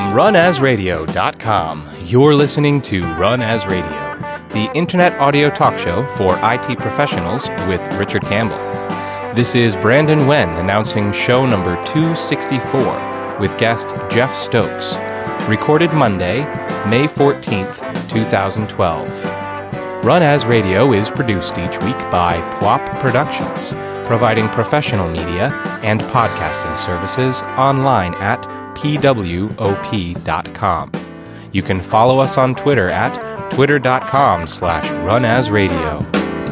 From runasradio.com, you're listening to Run As Radio, the internet audio talk show for IT professionals with Richard Campbell. This is Brandon Wen announcing show number 264 with guest Jeff Stokes, recorded Monday, May 14th, 2012. Run As Radio is produced each week by PWOP Productions, providing professional media and podcasting services online at pwop.com. You can follow us on Twitter at twitter.com/runasradio.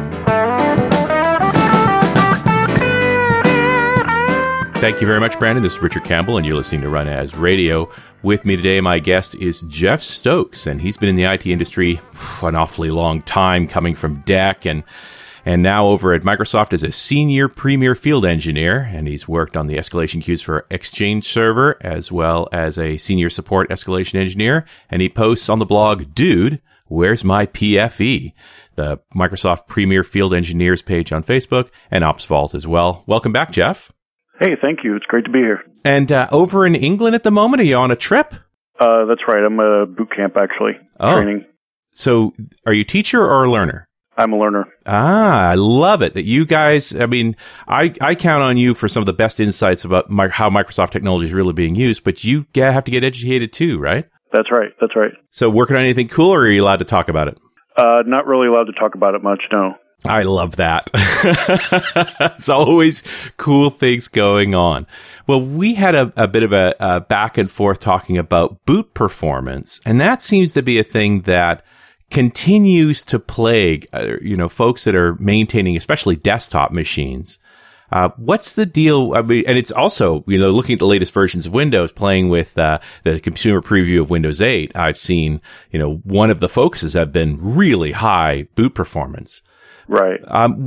Thank you very much, Brandon. This is Richard Campbell, and you're listening to Run As Radio. With me today, my guest is Jeff Stokes, and he's been in the IT industry for an awfully long time, coming from DEC and now over at Microsoft as a senior premier field engineer, and he's worked on the escalation queues for Exchange Server as well as a senior support escalation engineer, and he posts on the blog, Dude, Where's My PFE? The Microsoft Premier Field Engineers page on Facebook, and OpsVault as well. Welcome back, Jeff. Hey, thank you. It's great to be here. And over in England at the moment, are you on a trip? That's right. I'm a boot camp, actually, training. So are you a teacher or a learner? I'm a learner. I love it that you guys, I mean, I count on you for some of the best insights about how Microsoft technology is really being used, but you have to get educated too, right? That's right. That's right. So working on anything cool, or are you allowed to talk about it? Not really allowed to talk about it much, no. I love that. It's always cool things going on. Well, we had a bit of a back and forth talking about boot performance, and that seems to be a thing that continues to plague, folks that are maintaining, especially desktop machines. What's the deal? I mean, and it's also, looking at the latest versions of Windows, playing with the consumer preview of Windows 8, I've seen, one of the focuses have been really high boot performance. Right.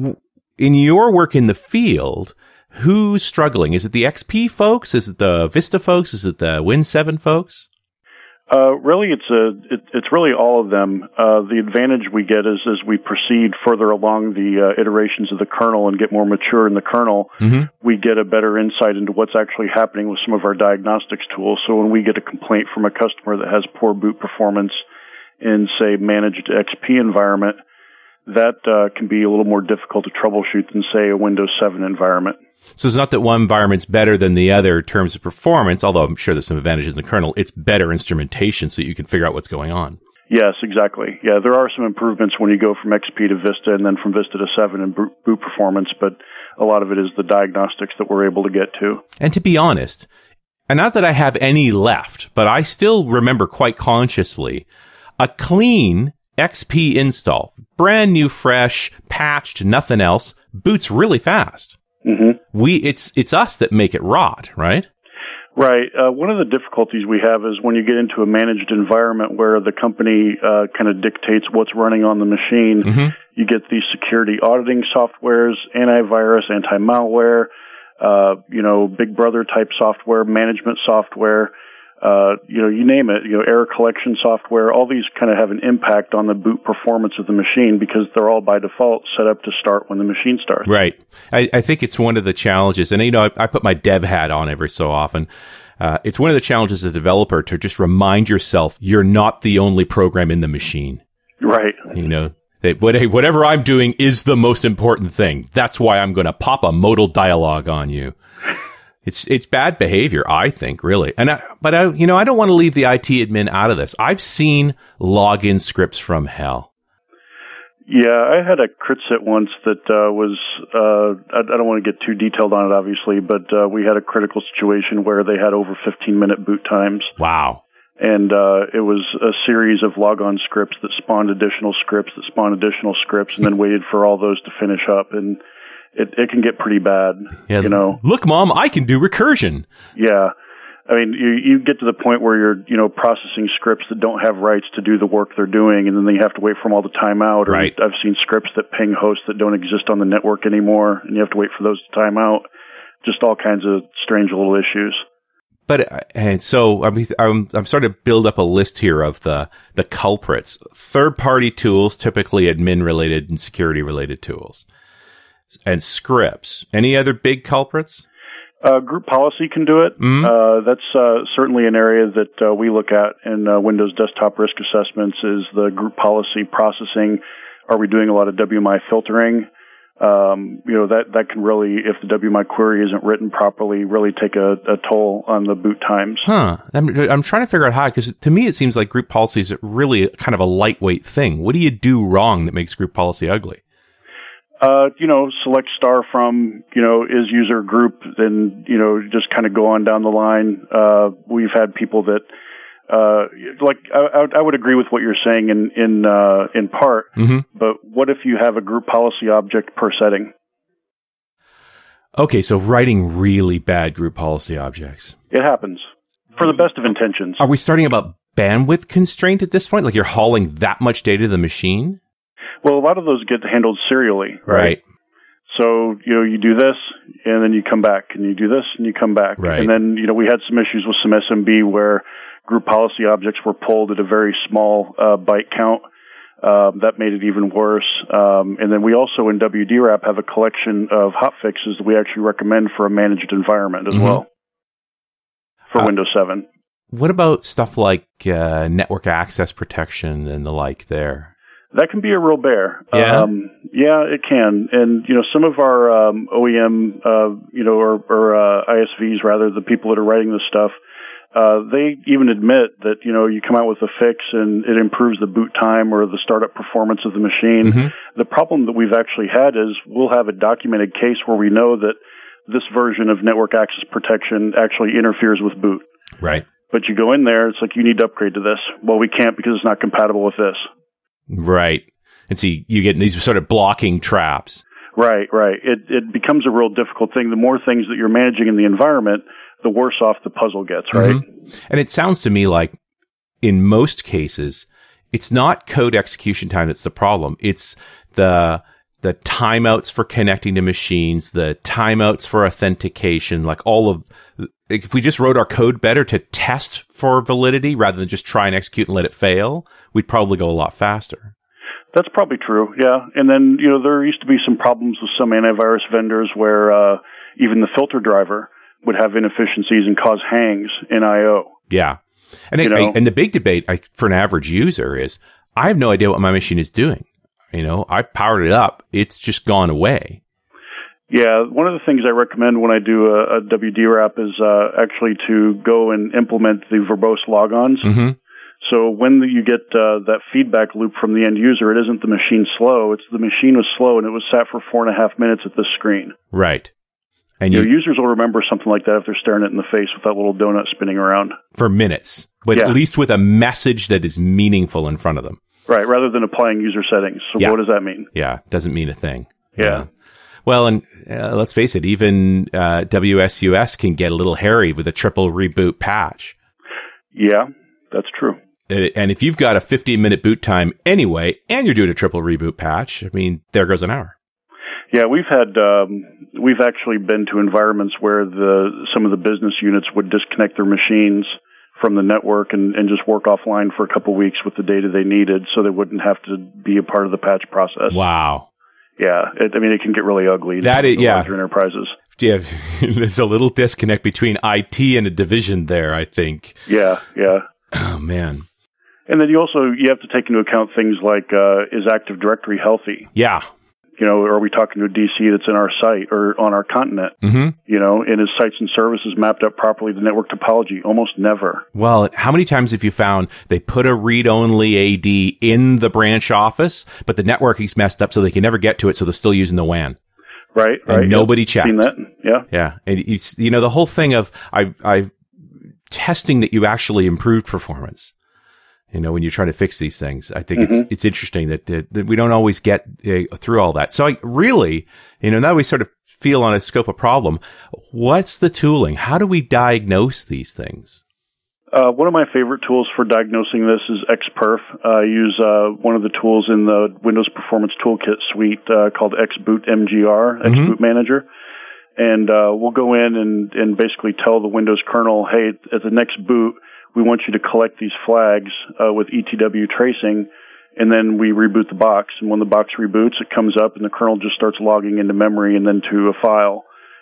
In your work in the field, who's struggling? Is it the XP folks? Is it the Vista folks? Is it the Win 7 folks? Really, it's really all of them. The advantage we get is as we proceed further along the iterations of the kernel and get more mature in the kernel, we get a better insight into what's actually happening with some of our diagnostics tools. So when we get a complaint from a customer that has poor boot performance in, say, managed XP environment, that can be a little more difficult to troubleshoot than, say, a Windows 7 environment. So it's not that one environment's better than the other in terms of performance, although I'm sure there's some advantages in the kernel. It's better instrumentation so you can figure out what's going on. Yes, exactly. Yeah, there are some improvements when you go from XP to Vista and then from Vista to 7 in boot performance, but a lot of it is the diagnostics that we're able to get to. And to be honest, and not that I have any left, but I still remember quite consciously a clean XP install, brand new, fresh, patched, nothing else, boots really fast. It's us that make it rot, right? Right. One of the difficulties we have is when you get into a managed environment where the company kind of dictates what's running on the machine, you get these security auditing softwares, antivirus, anti-malware, Big Brother type software, management software. You name it, error collection software, all these kind of have an impact on the boot performance of the machine because they're all by default set up to start when the machine starts. Right. I think it's one of the challenges, and I put my dev hat on every so often. It's one of the challenges as a developer to just remind yourself you're not the only program in the machine. Right. Whatever I'm doing is the most important thing. That's why I'm going to pop a modal dialogue on you. It's bad behavior, I think, really. But I don't want to leave the IT admin out of this. I've seen login scripts from hell. Yeah, I had a critset once that was, I don't want to get too detailed on it, obviously, but we had a critical situation where they had over 15-minute boot times. Wow. And it was a series of logon scripts that spawned additional scripts and then waited for all those to finish up. And it can get pretty bad, Look, Mom, I can do recursion. Yeah. I mean, you get to the point where you're, processing scripts that don't have rights to do the work they're doing, and then you have to wait for them all to time out. Or right. I've seen scripts that ping hosts that don't exist on the network anymore, and you have to wait for those to time out. Just all kinds of strange little issues. But so I'm starting to build up a list here of the culprits. Third-party tools, typically admin-related and security-related tools. And scripts. Any other big culprits? Group policy can do it. That's certainly an area that we look at in Windows Desktop Risk Assessments is the group policy processing. Are we doing a lot of WMI filtering? That can really, if the WMI query isn't written properly, really take a toll on the boot times. I'm trying to figure out how, because to me it seems like group policy is really kind of a lightweight thing. What do you do wrong that makes group policy ugly? Select star from, is user group, then, just kind of go on down the line. We've had people that, I would agree with what you're saying in part, but what if you have a group policy object per setting? Okay, so writing really bad group policy objects. It happens. For the best of intentions. Are we starting about bandwidth constraint at this point? Like you're hauling that much data to the machine? Well, a lot of those get handled serially, right? So, you do this, and then you come back, and you do this, and you come back. Right. And then, we had some issues with some SMB where group policy objects were pulled at a very small byte count. That made it even worse. And then we also in WDRAP have a collection of hotfixes that we actually recommend for a managed environment as well for Windows 7. What about stuff like network access protection and the like there? That can be a real bear. Yeah? Yeah, it can. And, some of our OEM, or ISVs, rather, the people that are writing this stuff, they even admit that, you come out with a fix and it improves the boot time or the startup performance of the machine. The problem that we've actually had is we'll have a documented case where we know that this version of network access protection actually interferes with boot. Right. But you go in there, it's like, you need to upgrade to this. Well, we can't because it's not compatible with this. Right. And so you get these sort of blocking traps. Right. It becomes a real difficult thing. The more things that you're managing in the environment, the worse off the puzzle gets, right? And it sounds to me like in most cases, it's not code execution time that's the problem. It's the timeouts for connecting to machines, the timeouts for authentication, like if we just wrote our code better to test for validity rather than just try and execute and let it fail, we'd probably go a lot faster. That's probably true, yeah. And then, there used to be some problems with some antivirus vendors where even the filter driver would have inefficiencies and cause hangs in I/O. Yeah. And and the big debate for an average user is, I have no idea what my machine is doing. I powered it up. It's just gone away. Yeah, one of the things I recommend when I do a WDRAP is actually to go and implement the verbose logons. So when you get that feedback loop from the end user, it isn't the machine slow. It's the machine was slow and it was sat for 4.5 minutes at this screen. Right. And users will remember something like that if they're staring it in the face with that little donut spinning around. For minutes. But at least with a message that is meaningful in front of them. Right, rather than applying user settings. So what does that mean? Yeah, doesn't mean a thing. Yeah. Well, and let's face it, even WSUS can get a little hairy with a triple reboot patch. Yeah, that's true. And if you've got a 15-minute boot time anyway, and you're doing a triple reboot patch, there goes an hour. Yeah, we've actually been to environments where some of the business units would disconnect their machines from the network and just work offline for a couple of weeks with the data they needed so they wouldn't have to be a part of the patch process. Wow. Yeah. It can get really ugly. That is, larger enterprises. Yeah. There's a little disconnect between IT and a division there, I think. Yeah. Oh, man. And then you have to take into account things like, is Active Directory healthy? Yeah. Are we talking to a DC that's in our site or on our continent? And is sites and services mapped up properly to network topology? Almost never. Well, how many times have you found they put a read-only AD in the branch office, but the networking's messed up so they can never get to it, so they're still using the WAN? Right. And nobody checked. Seen that? Yeah. Yeah. And the whole thing of I've testing that you actually improved performance. When you're trying to fix these things, I think it's interesting that we don't always get through all that. So really, now we sort of feel on a scope of problem. What's the tooling? How do we diagnose these things? One of my favorite tools for diagnosing this is XPerf. I use one of the tools in the Windows Performance Toolkit suite called XBoot MGR, XBoot Manager. And we'll go in and basically tell the Windows kernel, hey, at the next boot, we want you to collect these flags with ETW tracing, and then we reboot the box. And when the box reboots, it comes up, and the kernel just starts logging into memory and then to a file.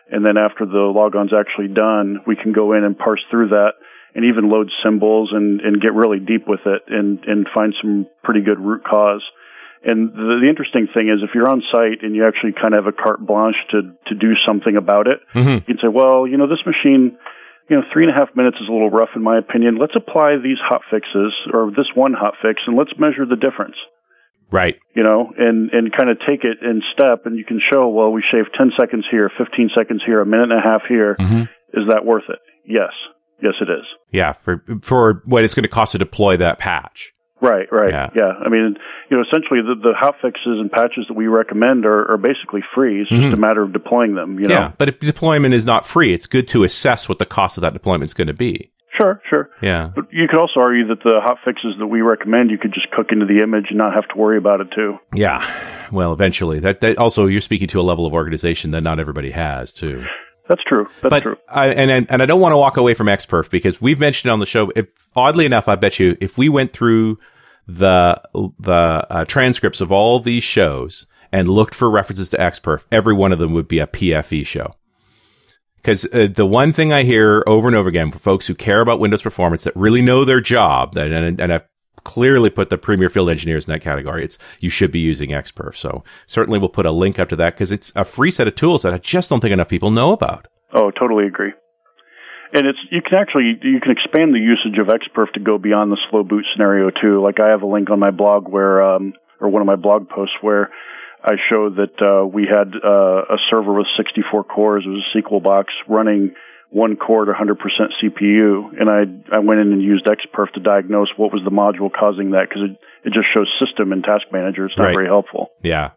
And then after the logon's actually done, we can go in and parse through that and even load symbols and get really deep with it and find some pretty good root cause. And the interesting thing is if you're on site and you actually kind of have a carte blanche to do something about it, you can say, well, this machine, 3.5 minutes is a little rough in my opinion. Let's apply these hot fixes or this one hot fix and let's measure the difference. Right. And kind of take it in step, and you can show, well, we shaved 10 seconds here, 15 seconds here, a minute and a half here. Is that worth it? Yes. Yes, it is. Yeah, for what it's going to cost to deploy that patch. Right. Yeah. I mean, essentially the hot fixes and patches that we recommend are basically free. It's just a matter of deploying them, Yeah, but if deployment is not free, it's good to assess what the cost of that deployment is going to be. Sure. Yeah. But you could also argue that the hot fixes that we recommend, you could just cook into the image and not have to worry about it too. Yeah. Well, eventually. That also, you're speaking to a level of organization that not everybody has too. That's true. That's true. I don't want to walk away from XPerf because we've mentioned on the show, oddly enough, I bet you if we went through the transcripts of all these shows and looked for references to XPerf, every one of them would be a PFE show. Because the one thing I hear over and over again for folks who care about Windows performance that really know their job, and I've clearly put the premier field engineers in that category, it's you should be using XPerf. So certainly we'll put a link up to that because it's a free set of tools that I just don't think enough people know about. Oh, totally agree. And you can expand the usage of XPerf to go beyond the slow boot scenario too. Like I have a link on my blog where, or one of my blog posts where I show that we had a server with 64 cores. It was a SQL box running one core at 100% CPU, and I went in and used XPerf to diagnose what was the module causing that because it just shows system and task manager. It's not very helpful. Yeah.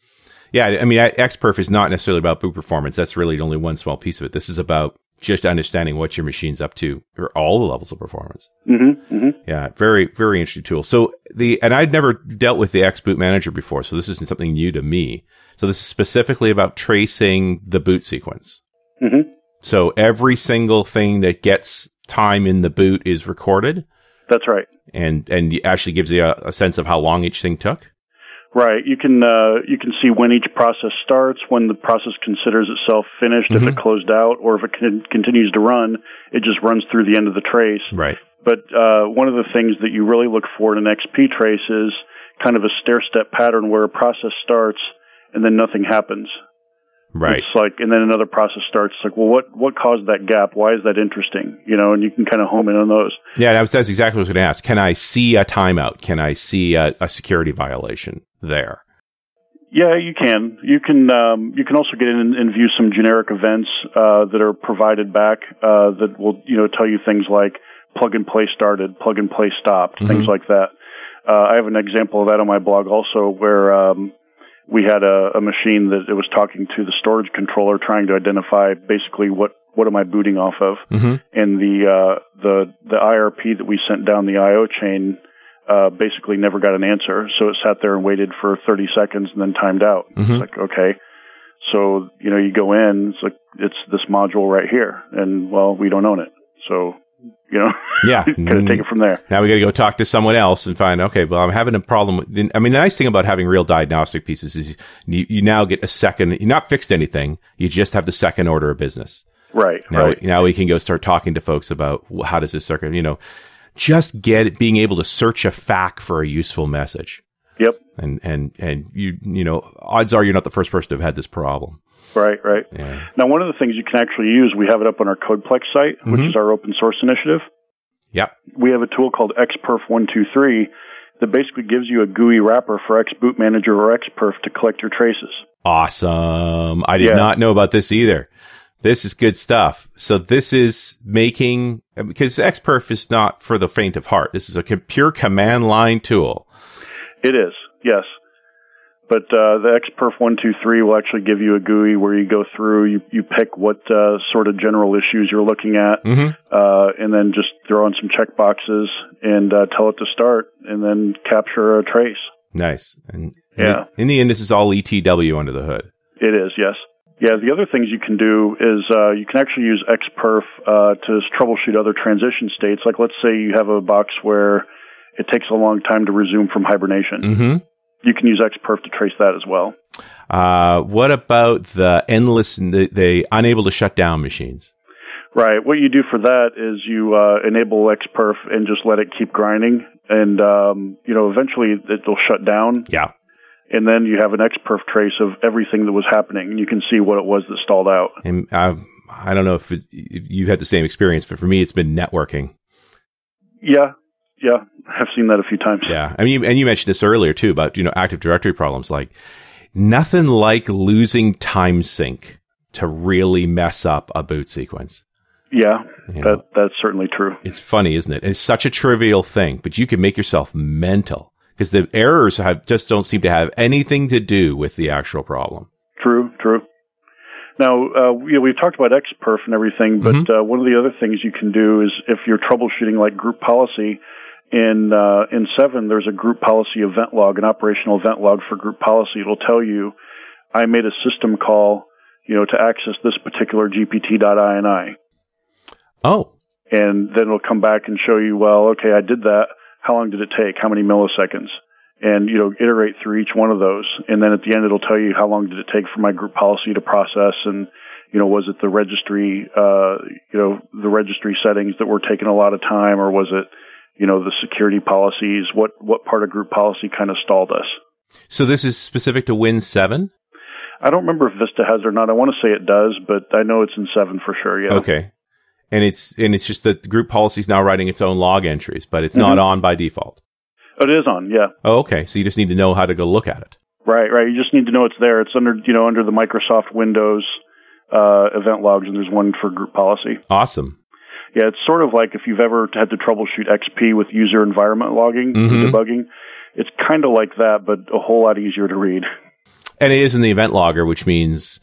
I mean, XPerf is not necessarily about boot performance. That's really only one small piece of it. This is about just understanding what your machine's up to or all the levels of performance. Yeah, very, very interesting tool. So and I'd never dealt with the XBoot Manager before, so this isn't something new to me. So this is specifically about tracing the boot sequence. So every single thing that gets time in the boot is recorded. That's right. And it actually gives you a sense of how long each thing took. Right. You can see when each process starts, when the process considers itself finished, if it closed out, or if it continues to run, it just runs through the end of the trace. Right. But one of the things that you really look for in an XP trace is kind of a stair-step pattern where a process starts and then nothing happens. Right. It's like, and then another process starts. It's like, well, what caused that gap? Why is that interesting? And you can kind of home in on those. Yeah, that's exactly what I was going to ask. Can I see a timeout? Can I see a security violation there? Yeah, you can. You can also get in and view some generic events that are provided back that will tell you things like plug and play started, plug and play stopped, things like that. I have an example of that on my blog also where we had a machine that it was talking to the storage controller trying to identify basically what am I booting off of. And the IRP that we sent down the IO chain basically never got an answer. So it sat there and waited for 30 seconds and then timed out. It's like, okay. So, you go in, it's like, it's this module right here. And, well, we don't own it. So, yeah, kind of take it from there. Now we got to go talk to someone else and find, okay, well, I'm having a problem. I mean, the nice thing about having real diagnostic pieces is you now get a second, you're not fixed anything. You just have the second order of business. Right. Now we can go start talking to folks about how does this circuit, just being able to search a FAQ for a useful message. Yep. And odds are you're not the first person to have had this problem. Right. Yeah. Now, one of the things you can actually use, we have it up on our CodePlex site, which is our open source initiative. Yep. We have a tool called XPerf123 that basically gives you a GUI wrapper for XBoot Manager or XPerf to collect your traces. Awesome. I did not know about this either. This is good stuff. So this is because XPerf is not for the faint of heart. This is a pure command line tool. It is, yes. But the XPerf123 will actually give you a GUI where you go through, you pick what sort of general issues you're looking at, and then just throw in some checkboxes and tell it to start, and then capture a trace. Nice. And in the end, this is all ETW under the hood. It is, yes. Yeah, the other things you can do is you can actually use XPerf to troubleshoot other transition states. Like, let's say you have a box where it takes a long time to resume from hibernation. You can use XPerf to trace that as well. What about the endless, the unable to shut down machines? Right. What you do for that is you enable XPerf and just let it keep grinding, and eventually it'll shut down. Yeah. And then you have an XPerf trace of everything that was happening, and you can see what it was that stalled out. And I don't know if you've had the same experience, but for me, it's been networking. Yeah, I've seen that a few times. Yeah, I mean, and you mentioned this earlier too about Active Directory problems. Like nothing like losing time sync to really mess up a boot sequence. Yeah, that's certainly true. It's funny, isn't it? It's such a trivial thing, but you can make yourself mental because the errors just don't seem to have anything to do with the actual problem. True. Now, we've talked about XPerf and everything, but one of the other things you can do is if you're troubleshooting like group policy, in 7, there's a group policy event log, an operational event log for group policy. It'll tell you, I made a system call, to access this particular GPT.ini. Oh. And then it'll come back and show you, well, okay, I did that. How long did it take? How many milliseconds? And, iterate through each one of those. And then at the end, it'll tell you how long did it take for my group policy to process and, was it the registry, the registry settings that were taking a lot of time, or was it, the security policies? What part of group policy kind of stalled us? So this is specific to Win 7? I don't remember if Vista has it or not. I want to say it does, but I know it's in 7 for sure, yeah. Okay. And it's just that the group policy is now writing its own log entries, but it's not on by default. It is on, yeah. Oh, okay. So you just need to know how to go look at it. Right. You just need to know it's there. It's under the Microsoft Windows event logs, and there's one for group policy. Awesome. Yeah, it's sort of like if you've ever had to troubleshoot XP with user environment logging, debugging. It's kind of like that, but a whole lot easier to read. And it is in the event logger, which means,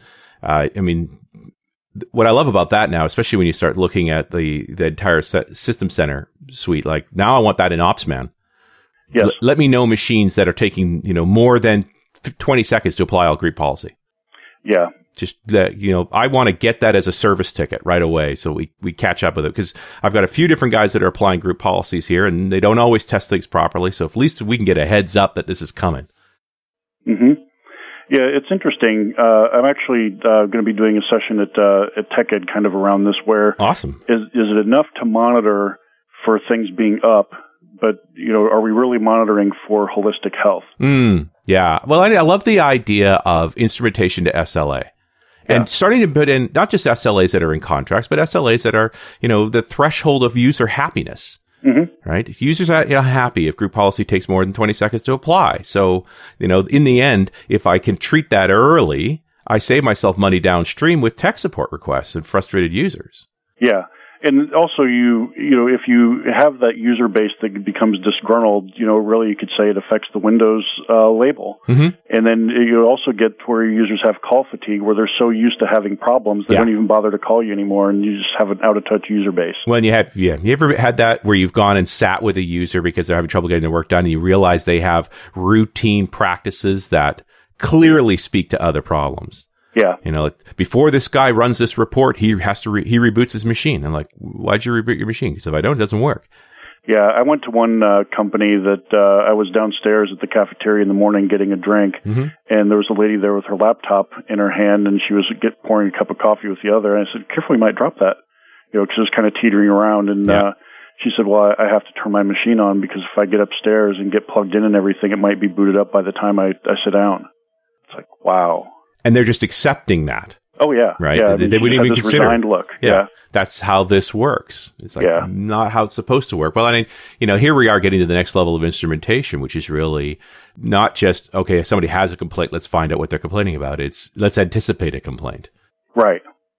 what I love about that now, especially when you start looking at the entire System Center suite, like now I want that in OpsMan. Yes. Let me know machines that are taking, more than 20 seconds to apply all group policy. Yeah. Just that, I want to get that as a service ticket right away. So we catch up with it, because I've got a few different guys that are applying group policies here, and they don't always test things properly. So at least we can get a heads up that this is coming. Mm-hmm. Yeah, it's interesting. I'm actually going to be doing a session at TechEd kind of around this, where awesome. Is it enough to monitor for things being up, but are we really monitoring for holistic health? Yeah. Well, I love the idea of instrumentation to SLA. And starting to put in not just SLAs that are in contracts, but SLAs that are, the threshold of user happiness. Right? If users are happy if group policy takes more than 20 seconds to apply. So, in the end, if I can treat that early, I save myself money downstream with tech support requests and frustrated users. Yeah. And also, if you have that user base that becomes disgruntled, really you could say it affects the Windows label. And then you also get to where users have call fatigue, where they're so used to having problems, they don't even bother to call you anymore, and you just have an out-of-touch user base. Well, you ever had that where you've gone and sat with a user because they're having trouble getting their work done, and you realize they have routine practices that clearly speak to other problems? Yeah. Before this guy runs this report, he reboots his machine. I'm like, why'd you reboot your machine? Because if I don't, it doesn't work. Yeah, I went to one company that I was downstairs at the cafeteria in the morning getting a drink, and there was a lady there with her laptop in her hand, and she was pouring a cup of coffee with the other. And I said, careful, you might drop that, because it was kind of teetering around. And she said, well, I have to turn my machine on, because if I get upstairs and get plugged in and everything, it might be booted up by the time I sit down. It's like, wow. And they're just accepting that. Oh, yeah. Right? Yeah, they wouldn't even consider. Resigned look. Yeah. That's how this works. It's like not how it's supposed to work. Well, I mean, here we are getting to the next level of instrumentation, which is really not just, okay, if somebody has a complaint, let's find out what they're complaining about. It's let's anticipate a complaint. Right.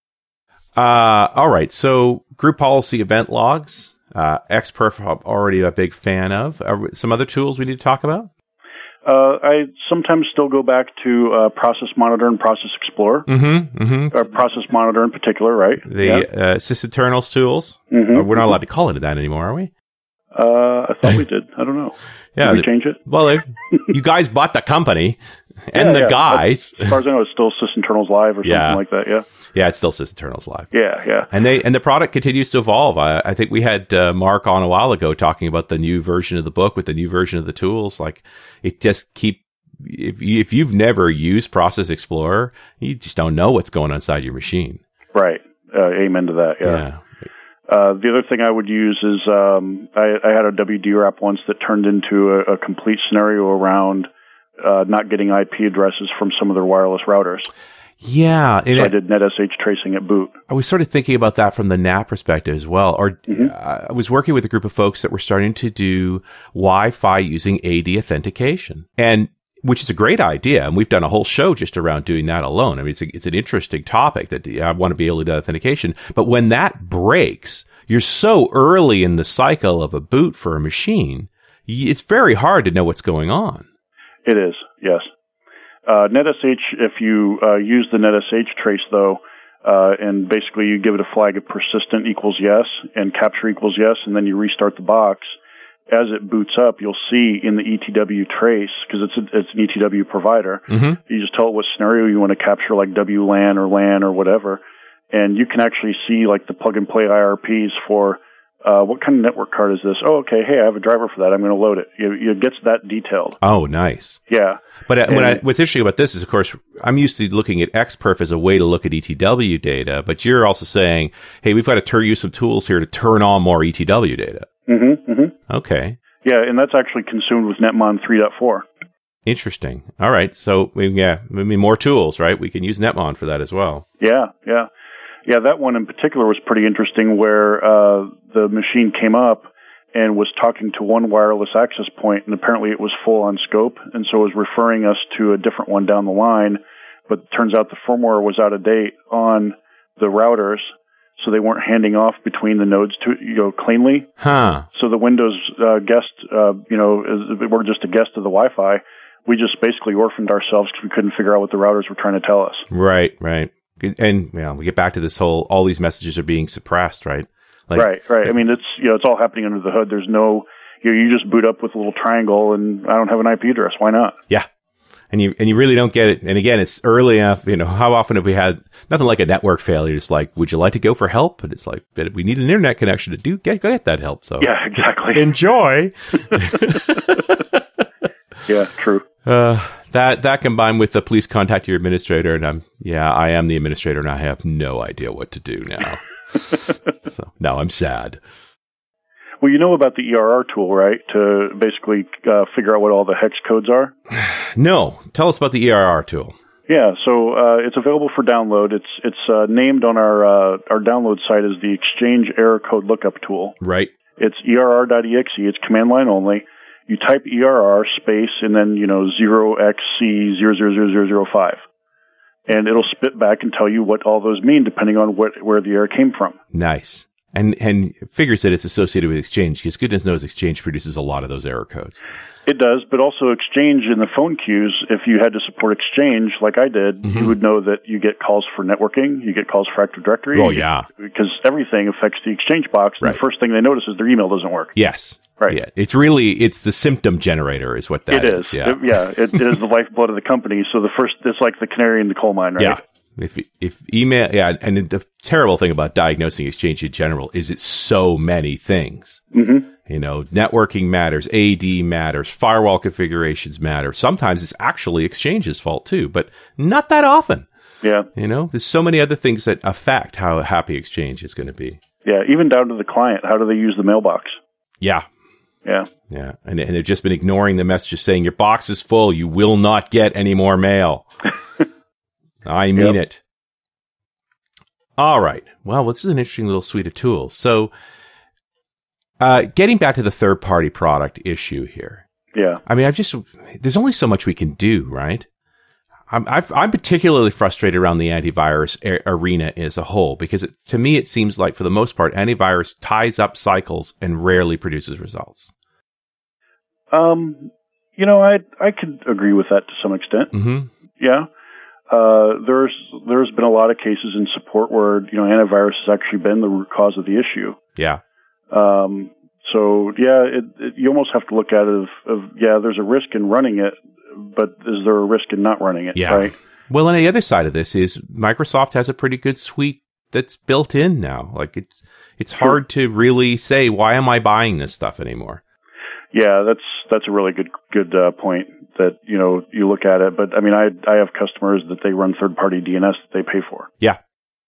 All right. So group policy event logs, XPerf, I'm already a big fan of. Some other tools we need to talk about? I sometimes still go back to Process Monitor and Process Explorer. Or Process Monitor in particular, right? The sysinternals tools. We're not allowed to call it that anymore, are we? I thought we did. I don't know. Yeah, did we change it? Well, you guys bought the company and the guys. As far as I know, it's still sysinternals Live or something like that. Yeah. Yeah, it's still sysinternals Live. Yeah. And the product continues to evolve. I think we had Mark on a while ago talking about the new version of the book with the new version of the tools. Like it just keep if you've never used Process Explorer, you just don't know what's going on inside your machine. Right. Amen to that. Yeah. The other thing I would use is I had a WD wrap once that turned into a complete scenario around not getting IP addresses from some of their wireless routers. Yeah. So I did NetSH tracing at boot. I was sort of thinking about that from the NAP perspective as well. Or I was working with a group of folks that were starting to do Wi-Fi using AD authentication, and which is a great idea. And we've done a whole show just around doing that alone. I mean, it's an interesting topic that I want to be able to do authentication. But when that breaks, you're so early in the cycle of a boot for a machine, it's very hard to know what's going on. It is, yes. NetSH, if you use the NetSH trace, though, and basically you give it a flag of persistent equals yes and capture equals yes, and then you restart the box, as it boots up, you'll see in the ETW trace, because it's an ETW provider, you just tell it what scenario you want to capture, like WLAN or LAN or whatever, and you can actually see like the plug-and-play IRPs for what kind of network card is this? Oh, okay, hey, I have a driver for that. I'm going to load it. It gets that detailed. Oh, nice. Yeah. But what's interesting about this is, of course, I'm used to looking at XPerf as a way to look at ETW data, but you're also saying, hey, we've got to use some tools here to turn on more ETW data. Okay. Yeah, and that's actually consumed with Netmon 3.4. Interesting. All right. So, more tools, right? We can use Netmon for that as well. Yeah. Yeah, that one in particular was pretty interesting, where the machine came up and was talking to one wireless access point, and apparently it was full on scope, and so it was referring us to a different one down the line, but it turns out the firmware was out of date on the routers, so they weren't handing off between the nodes cleanly. So the Windows guest, we're just a guest of the Wi-Fi. We just basically orphaned ourselves because we couldn't figure out what the routers were trying to tell us. Right. And we get back to this whole, all these messages are being suppressed, right? Right. I mean, it's all happening under the hood. There's no, you just boot up with a little triangle, and I don't have an IP address. Why not? Yeah. And you really don't get it. And again, it's early enough. How often have we had nothing like a network failure? It's like, would you like to go for help? And it's like, we need an internet connection to get that help. So yeah, exactly. Enjoy. Yeah, true. That combined with the please contact your administrator, and I am the administrator, and I have no idea what to do now. So now I'm sad. Well, you know about the ERR tool, right? To basically figure out what all the hex codes are? No. Tell us about the ERR tool. Yeah, so it's available for download. It's named on our download site as the Exchange Error Code Lookup Tool. Right. It's err.exe. It's command line only. You type ERR space and then 0xC00005. And it'll spit back and tell you what all those mean depending on where the error came from. Nice. And figures that it's associated with Exchange, because goodness knows Exchange produces a lot of those error codes. It does, but also Exchange in the phone queues, if you had to support Exchange like I did, you would know that you get calls for networking, you get calls for Active Directory. Oh, yeah. Because everything affects the Exchange box, and the first thing they notice is their email doesn't work. Yes. Right. Yeah. It's the symptom generator is what that is. Yeah. It is the lifeblood of the company. So it's like the canary in the coal mine, right? Yeah. If email, and the terrible thing about diagnosing Exchange in general is it's so many things. Networking matters, AD matters, firewall configurations matter. Sometimes it's actually Exchange's fault too, but not that often. Yeah. There's so many other things that affect how happy Exchange is going to be. Yeah, even down to the client. How do they use the mailbox? Yeah. Yeah. Yeah. And they've just been ignoring the messages saying your box is full. You will not get any more mail. I mean it. All right. Well, this is an interesting little suite of tools. So, getting back to the third-party product issue here. Yeah. I mean, there's only so much we can do, right? I'm particularly frustrated around the antivirus arena as a whole, because to me, it seems like for the most part, antivirus ties up cycles and rarely produces results. I could agree with that to some extent. Yeah. There's been a lot of cases in support where, antivirus has actually been the root cause of the issue. Yeah. So you almost have to look at it there's a risk in running it, but is there a risk in not running it? Yeah. Right. Well, and the other side of this is Microsoft has a pretty good suite that's built in now. Like it's hard to really say, why am I buying this stuff anymore? Yeah, that's a really good point that, you look at it. But I mean, I have customers that they run third-party DNS that they pay for. Yeah.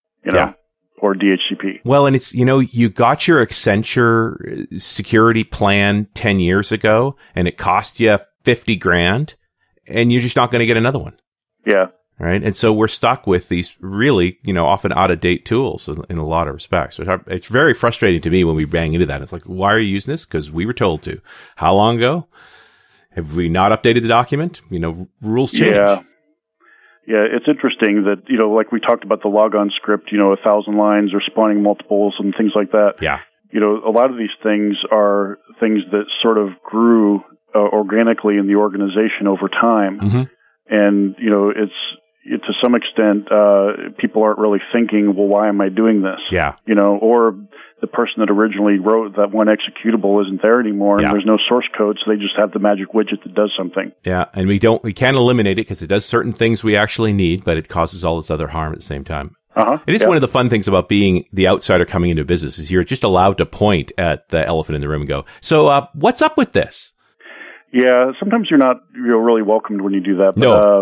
Or DHCP. Well, and it's, you got your Accenture security plan 10 years ago and it cost you $50,000 and you're just not going to get another one. Yeah. Right. And so we're stuck with these really, often out of date tools in a lot of respects. It's very frustrating to me when we bang into that. It's like, why are you using this? Because we were told to. How long ago? Have we not updated the document? Rules change. Yeah. Yeah, it's interesting that, like we talked about the logon script, 1,000 lines or spawning multiples and things like that. Yeah. A lot of these things are things that sort of grew organically in the organization over time. Mm-hmm. And, it's to some extent, people aren't really thinking, well, why am I doing this? Yeah. Or the person that originally wrote that one executable isn't there anymore, and there's no source code, so they just have the magic widget that does something. Yeah, and we can't eliminate it because it does certain things we actually need, but it causes all this other harm at the same time. It is one of the fun things about being the outsider coming into business is you're just allowed to point at the elephant in the room and go, so what's up with this? Yeah, sometimes you're not really welcomed when you do that. But, no.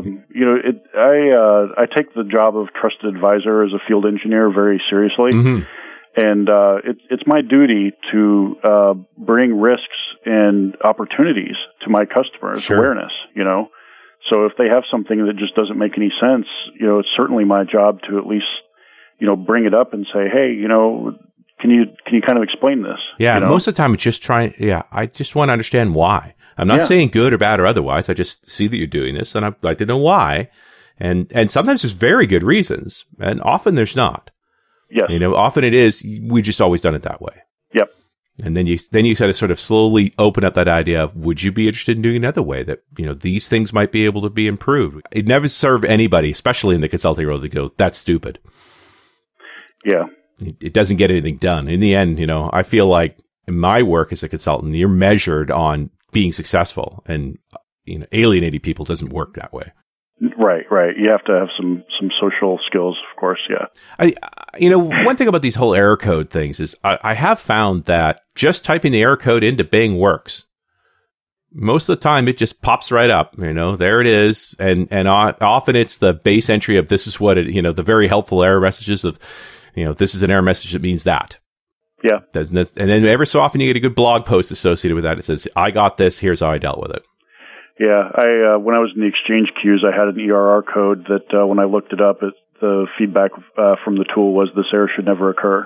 I take the job of trusted advisor as a field engineer very seriously. Mm-hmm. And it's my duty to bring risks and opportunities to my customers' awareness, So if they have something that just doesn't make any sense, it's certainly my job to at least, bring it up and say, hey, can you kind of explain this? Yeah, most of the time it's just I just want to understand why. I'm not saying good or bad or otherwise. I just see that you're doing this and I'd like to know why. And sometimes there's very good reasons and often there's not. Yes. Often it is, we've just always done it that way. Yep. And then you sort of slowly open up that idea of, would you be interested in doing another way that, these things might be able to be improved? It never served anybody, especially in the consulting world, to go, that's stupid. Yeah. It doesn't get anything done. In the end, I feel like in my work as a consultant, you're measured on being successful and, alienating people doesn't work that way. Right. You have to have some social skills, of course. Yeah. One thing about these whole error code things is I have found that just typing the error code into Bing works. Most of the time, it just pops right up. There it is, and often it's the base entry of this is what it. The very helpful error messages of, this is an error message that means that. Yeah. And then every so often you get a good blog post associated with that. It says, I got this. Here's how I dealt with it. Yeah, when I was in the exchange queues, I had an ERR code that when I looked it up, the feedback from the tool was this error should never occur.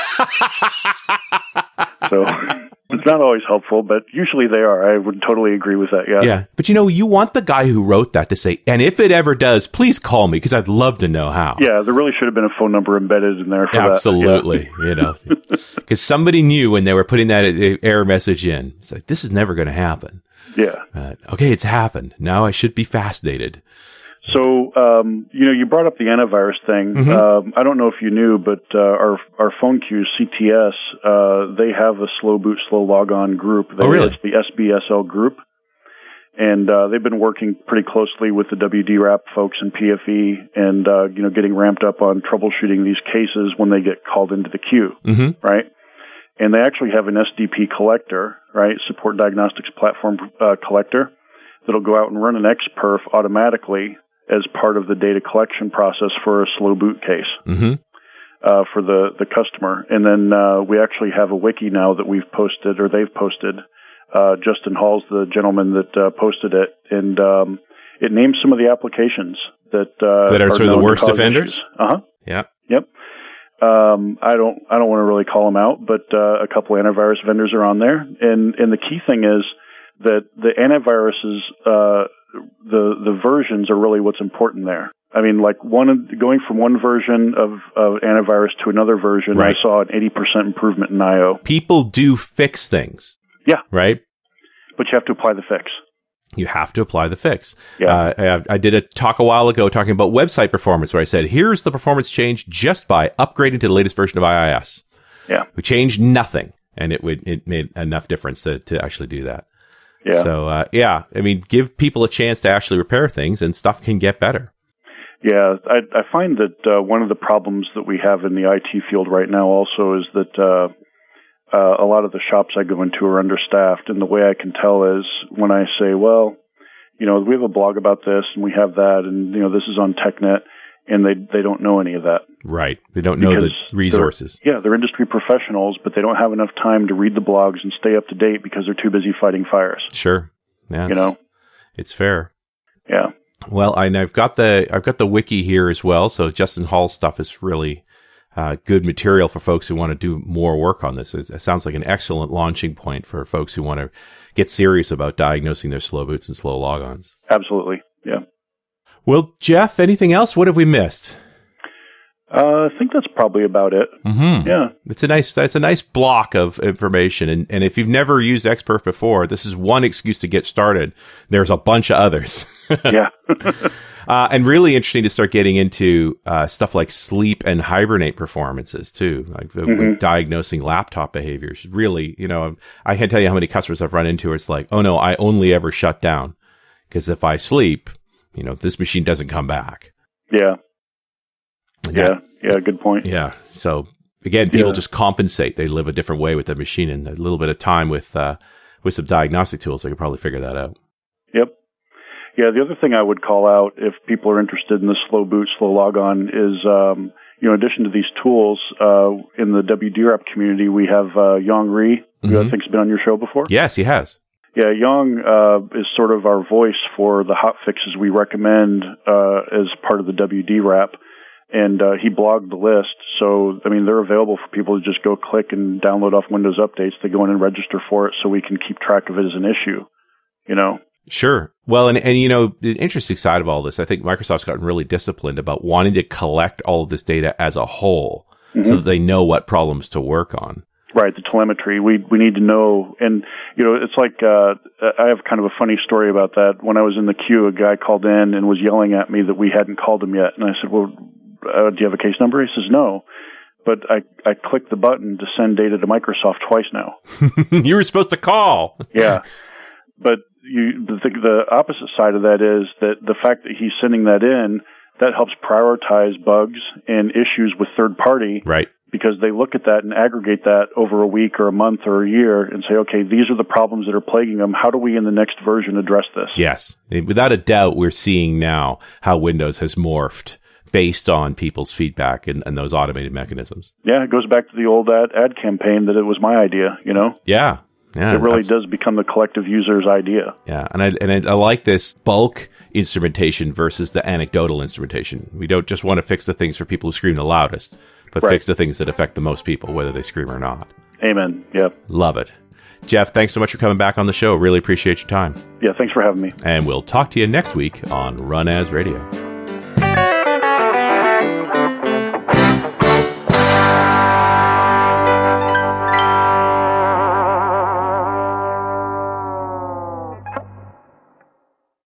So it's not always helpful, but usually they are. I would totally agree with that, yeah. Yeah, but you want the guy who wrote that to say, and if it ever does, please call me, because I'd love to know how. Yeah, there really should have been a phone number embedded in there for Absolutely, that. Because somebody knew when they were putting that error message in. It's like, this is never going to happen. Yeah. Okay, it's happened. Now I should be fascinated. So, you brought up the antivirus thing. Mm-hmm. I don't know if you knew, but our phone queues, CTS, they have a slow boot, slow logon group. Really? It's the SBSL group. And they've been working pretty closely with the WDRAP folks in PFE and, getting ramped up on troubleshooting these cases when they get called into the queue, mm-hmm. right? And they actually have an SDP collector, right, support diagnostics platform collector, that'll go out and run an XPerf automatically as part of the data collection process for a slow boot case mm-hmm. For the customer. And then we actually have a wiki now that we've posted, or they've posted. Justin Hall's the gentleman that posted it, and it names some of the applications that are sort of the worst offenders. Yeah. Yep. I don't want to really call them out, but a couple of antivirus vendors are on there, and the key thing is that the antiviruses, the versions are really what's important there. I mean, like going from one version of antivirus to another version, right. I saw an 80% improvement in I/O. People do fix things. Yeah. Right? But you have to apply the fix. You have to apply the fix. Yeah. I did a talk a while ago talking about website performance where I said, here's the performance change just by upgrading to the latest version of IIS. Yeah. We changed nothing, and it made enough difference to actually do that. Yeah. So, I mean, give people a chance to actually repair things, and stuff can get better. Yeah, I find that one of the problems that we have in the IT field right now also is that a lot of the shops I go into are understaffed, and the way I can tell is when I say, well, we have a blog about this, and we have that, and, this is on TechNet, and they don't know any of that. Right. They don't know the resources. They're industry professionals, but they don't have enough time to read the blogs and stay up to date because they're too busy fighting fires. Sure. Yeah, it's fair. Yeah. Well, I've got the wiki here as well, so Justin Hall's stuff is really good material for folks who want to do more work on this. It sounds like an excellent launching point for folks who want to get serious about diagnosing their slow boots and slow logons. Absolutely, yeah. Well, Jeff, anything else? What have we missed? I think that's probably about it. Mm-hmm. Yeah, it's a nice block of information, and if you've never used Expert before, this is one excuse to get started. There's a bunch of others. Yeah. And really interesting to start getting into stuff like sleep and hibernate performances too, like with diagnosing laptop behaviors. Really, I can't tell you how many customers I've run into where it's like, oh no, I only ever shut down because if I sleep, this machine doesn't come back. Yeah. Yeah, good point. Yeah. So again, people just compensate. They live a different way with the machine, and a little bit of time with some diagnostic tools, they could probably figure that out. Yep. Yeah, the other thing I would call out if people are interested in the slow boot, slow logon is, in addition to these tools, in the WDRAP community, we have Yong Ri, who I think has been on your show before. Yes, he has. Yeah, Yong is sort of our voice for the hot fixes we recommend as part of the WDRAP. And he blogged the list, so, they're available for people to just go click and download off Windows Updates. They go in and register for it so we can keep track of it as an issue, Sure. Well, and the interesting side of all this, I think Microsoft's gotten really disciplined about wanting to collect all of this data as a whole so that they know what problems to work on. Right, the telemetry. We need to know, and, it's like, I have kind of a funny story about that. When I was in the queue, a guy called in and was yelling at me that we hadn't called him yet, and I said, well, do you have a case number? He says, no. But I clicked the button to send data to Microsoft twice now. You were supposed to call. Yeah. But the opposite side of that is that the fact that he's sending that in, that helps prioritize bugs and issues with third party. Right. Because they look at that and aggregate that over a week or a month or a year and say, okay, these are the problems that are plaguing them. How do we in the next version address this? Yes. Without a doubt, we're seeing now how Windows has morphed based on people's feedback and those automated mechanisms. Yeah, it goes back to the old ad campaign that it was my idea, Yeah. Yeah, it really does become the collective user's idea. Yeah, and I like this bulk instrumentation versus the anecdotal instrumentation. We don't just want to fix the things for people who scream the loudest, but fix the things that affect the most people, whether they scream or not. Amen. Yep. Love it. Jeff, thanks so much for coming back on the show. Really appreciate your time. Yeah, thanks for having me. And we'll talk to you next week on Run As Radio.